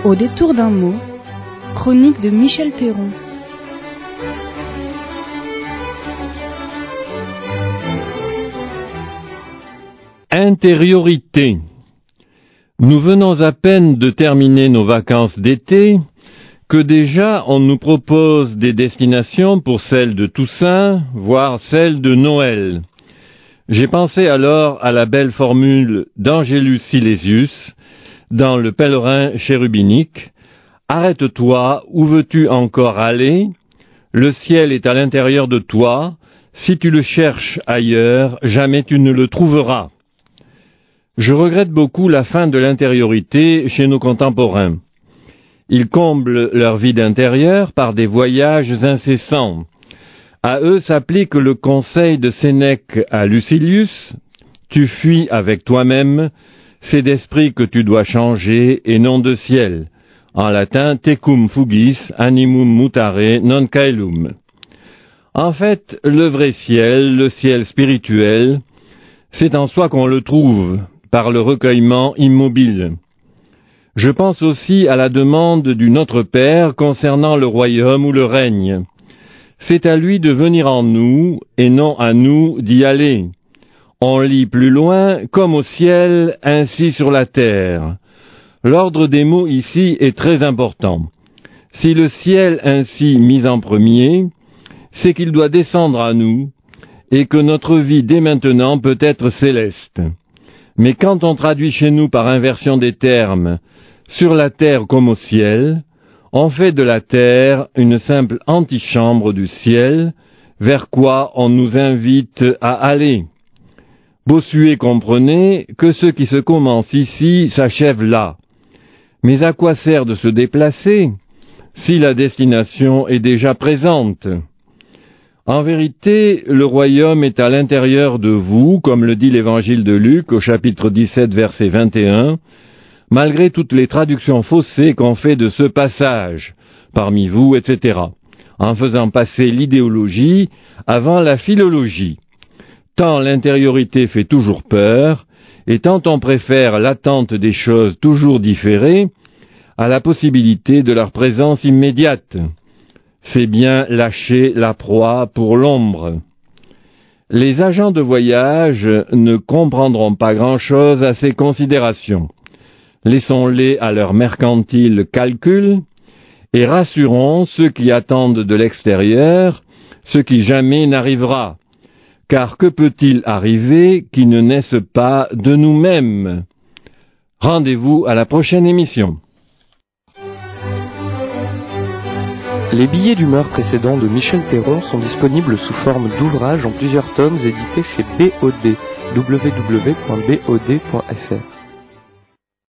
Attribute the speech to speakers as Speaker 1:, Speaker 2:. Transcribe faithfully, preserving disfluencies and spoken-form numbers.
Speaker 1: Au détour d'un mot, chronique de Michel Théron.
Speaker 2: Intériorité. Nous venons à peine de terminer nos vacances d'été que déjà on nous propose des destinations pour celles de Toussaint, voire celles de Noël. J'ai pensé alors à la belle formule d'Angelus Silesius dans Le Pèlerin chérubinique. Arrête-toi, où veux-tu encore aller? Le ciel est à l'intérieur de toi. Si tu le cherches ailleurs, jamais tu ne le trouveras. Je regrette beaucoup la fin de l'intériorité chez nos contemporains. Ils comblent leur vide intérieur par des voyages incessants. À eux s'applique le conseil de Sénèque à Lucilius. Tu fuis avec toi-même, c'est d'esprit que tu dois changer et non de ciel. En latin, tecum fugis, animum mutare, non caelum. En fait, le vrai ciel, le ciel spirituel, c'est en soi qu'on le trouve, par le recueillement immobile. Je pense aussi à la demande du Notre Père concernant le royaume ou le règne. C'est à lui de venir en nous, et non à nous d'y aller. On lit plus loin, comme au ciel, ainsi sur la terre. L'ordre des mots ici est très important. Si le ciel ainsi mis en premier, c'est qu'il doit descendre à nous, et que notre vie dès maintenant peut être céleste. Mais quand on traduit chez nous par inversion des termes, sur la terre comme au ciel, on fait de la terre une simple antichambre du ciel, vers quoi on nous invite à aller. Bossuet comprenait que ce qui se commence ici s'achève là. Mais à quoi sert de se déplacer si la destination est déjà présente? En vérité, le royaume est à l'intérieur de vous, comme le dit l'évangile de Luc au chapitre dix-sept, verset vingt et un, malgré toutes les traductions faussées qu'on fait de ce passage, parmi vous, et cetera, en faisant passer l'idéologie avant la philologie. Tant l'intériorité fait toujours peur, et tant on préfère l'attente des choses toujours différées à la possibilité de leur présence immédiate. C'est bien lâcher la proie pour l'ombre. Les agents de voyage ne comprendront pas grand-chose à ces considérations. Laissons-les à leur mercantile calcul et rassurons ceux qui attendent de l'extérieur ce qui jamais n'arrivera. Car que peut-il arriver qui ne naisse pas de nous-mêmes? Rendez-vous à la prochaine émission.
Speaker 3: Les billets d'humeur précédents de Michel Théron sont disponibles sous forme d'ouvrages en plusieurs tomes édités chez B O D, w w w point b o d point f r.